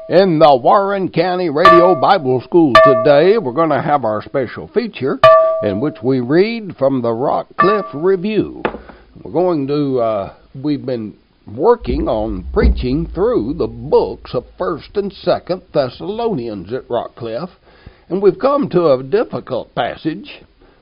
In the Warren County Radio Bible School today, we're going to have our special feature in which we read from the Rockcliffe Review. We've been working on preaching through the books of 1st and 2nd Thessalonians at Rockcliffe, and we've come to a difficult passage,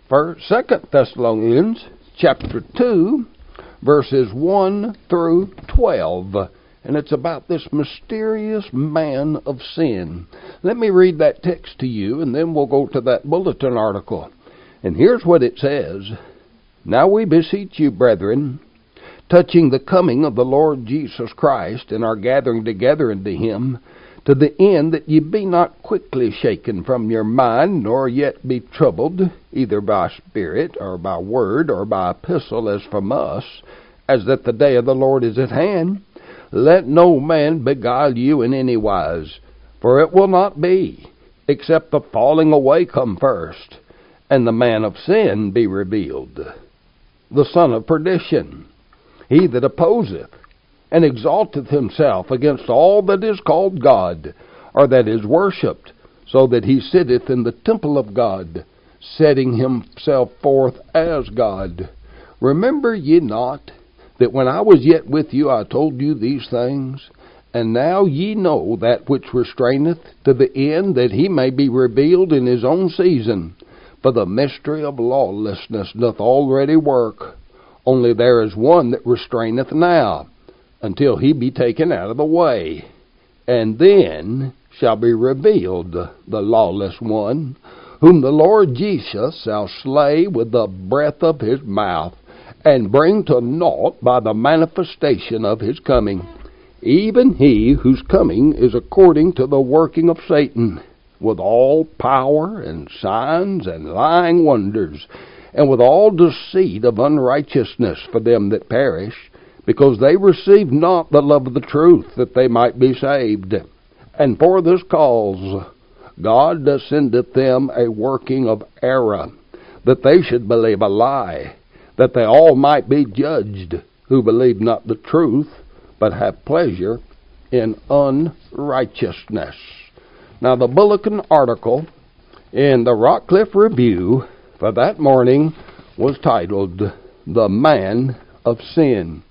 2nd Thessalonians chapter 2, verses 1 through 12. And it's about this mysterious man of sin. Let me read that text to you, and then we'll go to that bulletin article. And here's what it says. Now we beseech you, brethren, touching the coming of the Lord Jesus Christ, and our gathering together unto him, to the end that ye be not quickly shaken from your mind, nor yet be troubled, either by spirit, or by word, or by epistle, as from us, as that the day of the Lord is at hand. Let no man beguile you in any wise, for it will not be, except the falling away come first, and the man of sin be revealed, the son of perdition, he that opposeth and exalteth himself against all that is called God, or that is worshipped, so that he sitteth in the temple of God, setting himself forth as God. Remember ye not that when I was yet with you I told you these things? And now ye know that which restraineth, to the end that he may be revealed in his own season. For the mystery of lawlessness doth already work. Only there is one that restraineth now, until he be taken out of the way. And then shall be revealed the lawless one, whom the Lord Jesus shall slay with the breath of his mouth, and bring to naught by the manifestation of his coming, even he whose coming is according to the working of Satan, with all power and signs and lying wonders, and with all deceit of unrighteousness for them that perish, because they receive not the love of the truth, that they might be saved. And for this cause God sendeth them a working of error, that they should believe a lie, that they all might be judged, who believe not the truth, but have pleasure in unrighteousness. Now, the bulletin article in the Rockcliffe Review for that morning was titled, The Man of Sin.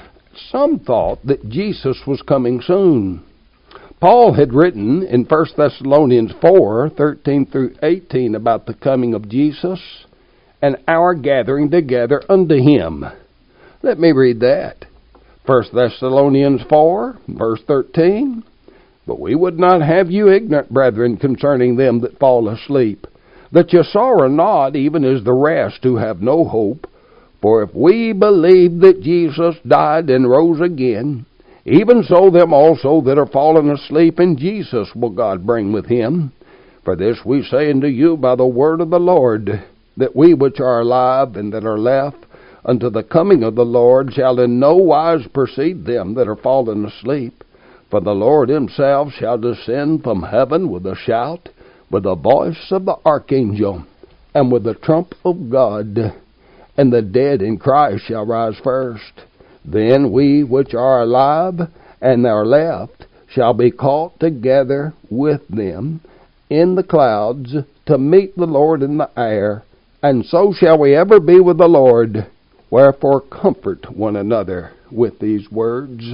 Some thought that Jesus was coming soon. Paul had written in 1 Thessalonians 4, 13 through 18 about the coming of Jesus and our gathering together unto him. Let me read that. 1 Thessalonians 4, verse 13. But we would not have you ignorant, brethren, concerning them that fall asleep, that ye sorrow not, even as the rest who have no hope. For if we believe that Jesus died and rose again, even so them also that are fallen asleep in Jesus will God bring with him. For this we say unto you by the word of the Lord, that we which are alive and that are left unto the coming of the Lord shall in no wise precede them that are fallen asleep. For the Lord himself shall descend from heaven with a shout, with the voice of the archangel, and with the trump of God. And the dead in Christ shall rise first. Then we which are alive and are left shall be caught together with them in the clouds to meet the Lord in the air, and so shall we ever be with the Lord. Wherefore comfort one another with these words.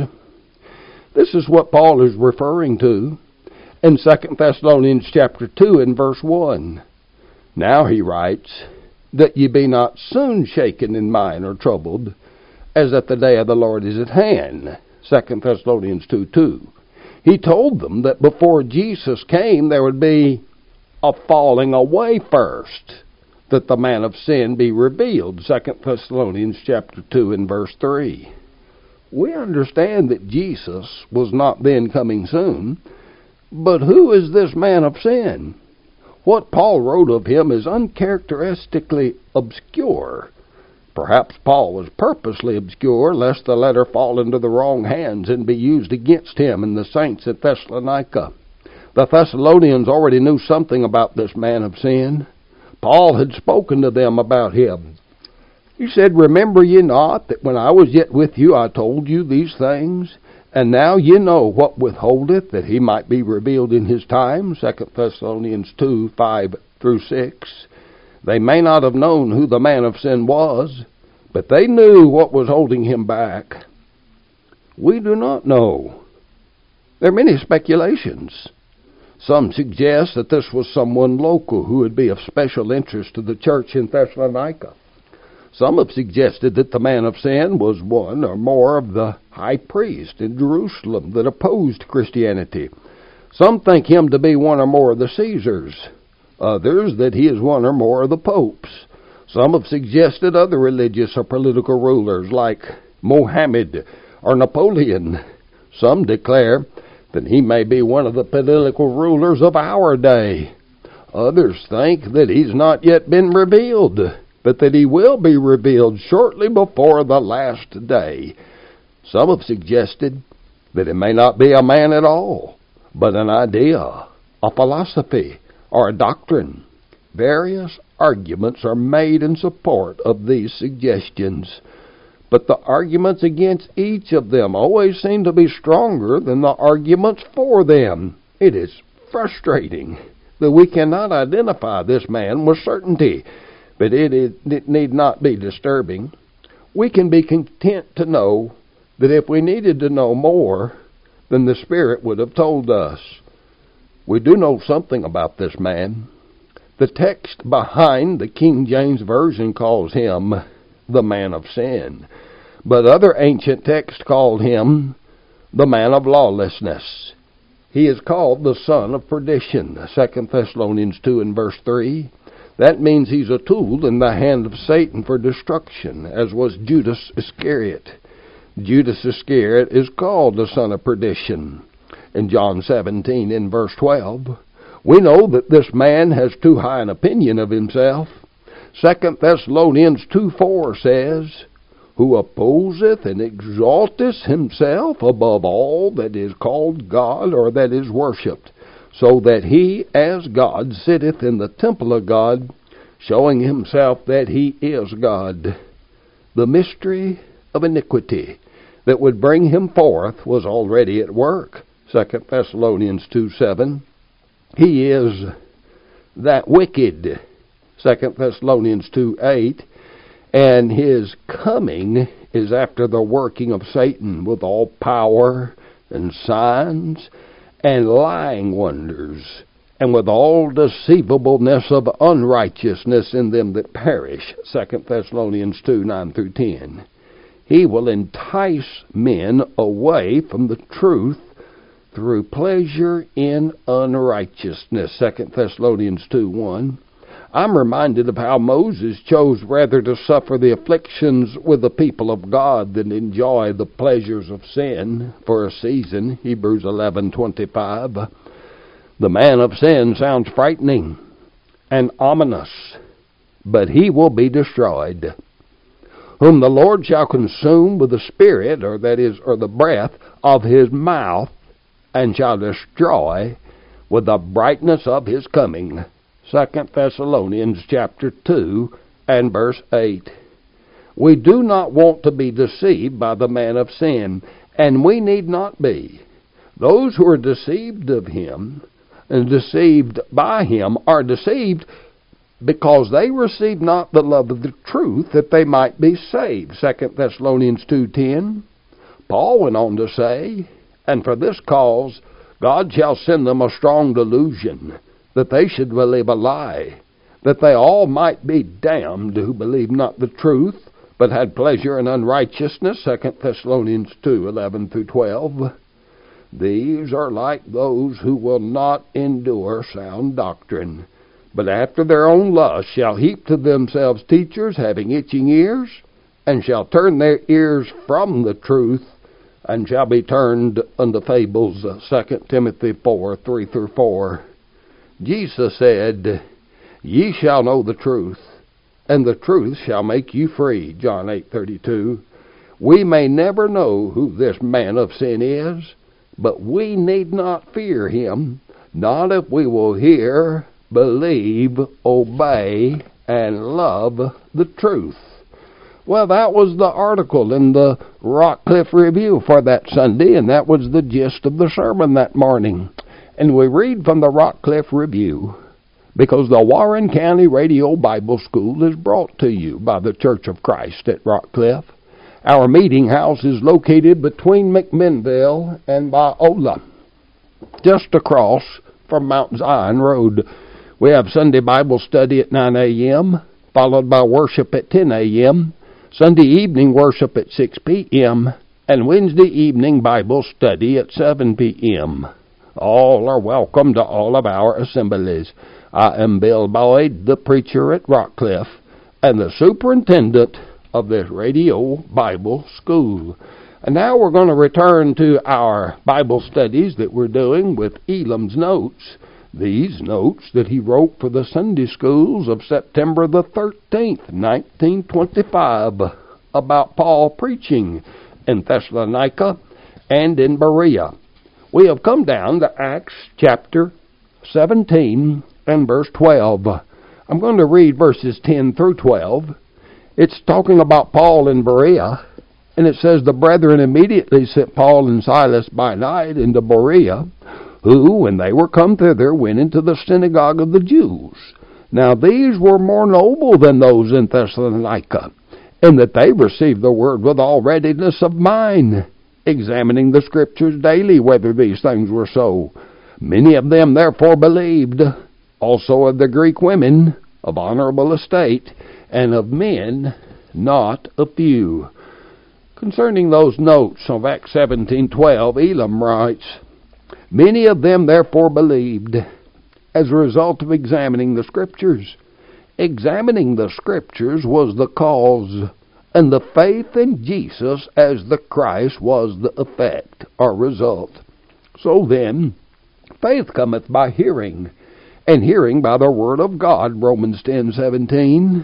This is what Paul is referring to in 2 Thessalonians chapter 2 and verse 1. Now he writes, that ye be not soon shaken in mind or troubled, as that the day of the Lord is at hand. 2 Thessalonians 2:2. He told them that before Jesus came there would be a falling away first, that the man of sin be revealed. 2 Thessalonians chapter 2 and verse 3. We understand that Jesus was not then coming soon, but who is this man of sin? What Paul wrote of him is uncharacteristically obscure. Perhaps Paul was purposely obscure, lest the letter fall into the wrong hands and be used against him and the saints at Thessalonica. The Thessalonians already knew something about this man of sin. Paul had spoken to them about him. He said, Remember ye not that when I was yet with you I told you these things? And now ye know what withholdeth, that he might be revealed in his time. 2 Thessalonians 2, 5 through 6. They may not have known who the man of sin was, but they knew what was holding him back. We do not know. There are many speculations. Some suggest that this was someone local who would be of special interest to the church in Thessalonica. Some have suggested that the man of sin was one or more of the high priests in Jerusalem that opposed Christianity. Some think him to be one or more of the Caesars. Others that he is one or more of the popes. Some have suggested other religious or political rulers like Mohammed or Napoleon. Some declare that he may be one of the political rulers of our day. Others think that he's not yet been revealed, but that he will be revealed shortly before the last day. Some have suggested that it may not be a man at all, but an idea, a philosophy, or a doctrine. Various arguments are made in support of these suggestions, but the arguments against each of them always seem to be stronger than the arguments for them. It is frustrating that we cannot identify this man with certainty, but it need not be disturbing. We can be content to know that if we needed to know more, then the Spirit would have told us. We do know something about this man. The text behind the King James Version calls him the man of sin, but other ancient texts called him the man of lawlessness. He is called the son of perdition, 2 Thessalonians 2 and verse 3. That means he's a tool in the hand of Satan for destruction, as was Judas Iscariot. Judas Iscariot is called the son of perdition. In John 17 in verse 12, we know that this man has too high an opinion of himself. 2 Thessalonians 2:4 says, who opposeth and exalteth himself above all that is called God or that is worshipped, so that he as God sitteth in the temple of God, showing himself that he is God. The mystery of iniquity that would bring him forth was already at work. 2 Thessalonians 2:7. He is that wicked. 2 Thessalonians 2:8. And his coming is after the working of Satan with all power and signs and lying wonders, and with all deceivableness of unrighteousness in them that perish. 2 Thessalonians 2, 9 through 10. He will entice men away from the truth through pleasure in unrighteousness. 2 Thessalonians 2, 1. I'm reminded of how Moses chose rather to suffer the afflictions with the people of God than enjoy the pleasures of sin for a season. Hebrews 11:25. The man of sin sounds frightening and ominous, but he will be destroyed. Whom the Lord shall consume with the spirit, or the breath of his mouth, and shall destroy with the brightness of his coming. 2 Thessalonians chapter 2 and verse 8. We do not want to be deceived by the man of sin, and we need not be. Those who are deceived of him and deceived by him are deceived because they receive not the love of the truth that they might be saved. 2 Thessalonians 2:10. Paul went on to say, and for this cause God shall send them a strong delusion, that they should believe a lie, that they all might be damned who believed not the truth, but had pleasure in unrighteousness. 2 Thessalonians 2, 11 through 12. These are like those who will not endure sound doctrine, but after their own lust shall heap to themselves teachers having itching ears, and shall turn their ears from the truth, and shall be turned unto fables. 2 Timothy 4, 3 through 4. Jesus said, ye shall know the truth, and the truth shall make you free. John 8:32. We may never know who this man of sin is, but we need not fear him, not if we will hear, believe, obey, and love the truth. Well, that was the article in the Rockcliffe Review for that Sunday, and that was the gist of the sermon that morning. And we read from the Rockcliffe Review, because the Warren County Radio Bible School is brought to you by the Church of Christ at Rockcliffe. Our meeting house is located between McMinnville and Biola, just across from Mount Zion Road. We have Sunday Bible study at 9 a.m., followed by worship at 10 a.m., Sunday evening worship at 6 p.m., and Wednesday evening Bible study at 7 p.m. All are welcome to all of our assemblies. I am Bill Boyd, the preacher at Rockcliffe, and the superintendent of this radio Bible school. And now we're going to return to our Bible studies that we're doing with Elam's notes. These notes that he wrote for the Sunday schools of September the 13th, 1925, about Paul preaching in Thessalonica and in Berea. We have come down to Acts chapter 17 and verse 12. I'm going to read verses 10 through 12. It's talking about Paul in Berea, and it says, "The brethren immediately sent Paul and Silas by night into Berea, who, when they were come thither, went into the synagogue of the Jews. Now these were more noble than those in Thessalonica, in that they received the word with all readiness of mind, examining the Scriptures daily whether these things were so. Many of them therefore believed, also of the Greek women of honorable estate, and of men not a few." Concerning those notes of Acts 17:12, Elam writes, "Many of them therefore believed," as a result of examining the Scriptures. Examining the Scriptures was the cause, and the faith in Jesus as the Christ was the effect or result. So then, faith cometh by hearing, and hearing by the word of God, Romans 10:17.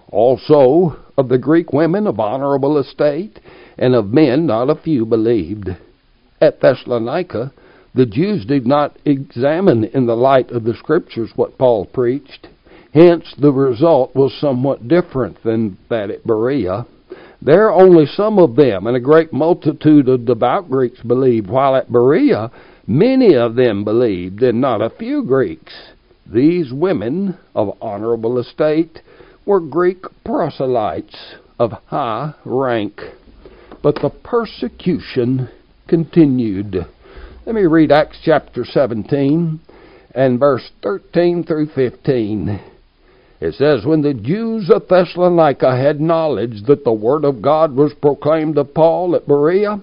Also of the Greek women of honorable estate, and of men not a few believed. At Thessalonica, the Jews did not examine in the light of the Scriptures what Paul preached. Hence, the result was somewhat different than that at Berea. There only some of them, and a great multitude of devout Greeks believed, while at Berea many of them believed, and not a few Greeks. These women of honorable estate were Greek proselytes of high rank. But the persecution continued. Let me read Acts chapter 17 and verse 13 through 15. It says, "When the Jews of Thessalonica had knowledge that the word of God was proclaimed of Paul at Berea,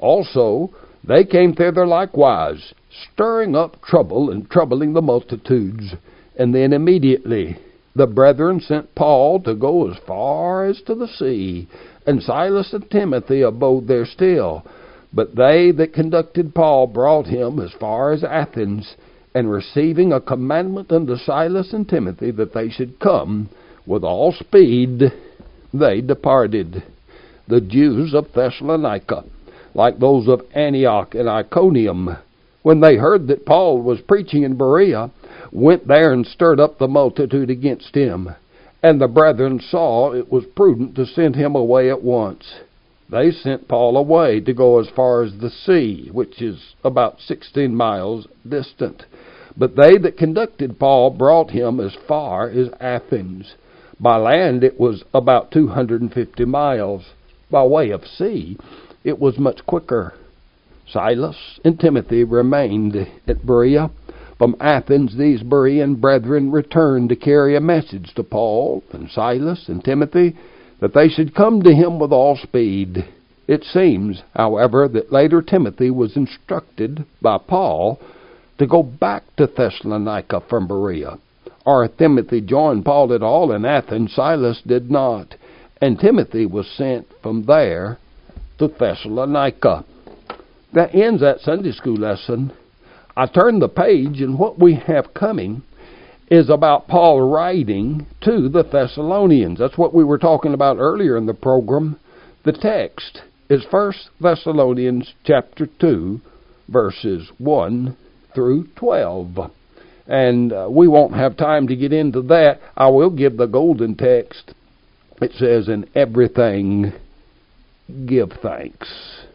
also they came thither likewise, stirring up trouble and troubling the multitudes. And then immediately the brethren sent Paul to go as far as to the sea, and Silas and Timothy abode there still. But they that conducted Paul brought him as far as Athens, and receiving a commandment unto Silas and Timothy that they should come with all speed, they departed." The Jews of Thessalonica, like those of Antioch and Iconium, when they heard that Paul was preaching in Berea, went there and stirred up the multitude against him. And the brethren saw it was prudent to send him away at once. They sent Paul away to go as far as the sea, which is about 16 miles distant. But they that conducted Paul brought him as far as Athens. By land it was about 250 miles. By way of sea it was much quicker. Silas and Timothy remained at Berea. From Athens these Berean brethren returned to carry a message to Paul and Silas and Timothy that they should come to him with all speed. It seems, however, that later Timothy was instructed by Paul to go back to Thessalonica from Berea. Or if Timothy joined Paul at all in Athens, Silas did not, and Timothy was sent from there to Thessalonica. That ends that Sunday school lesson. I turn the page, and what we have coming is about Paul writing to the Thessalonians. That's what we were talking about earlier in the program. The text is 1 Thessalonians chapter 2, verses 1 through 12. And we won't have time to get into that. I will give the golden text it says, in everything give thanks.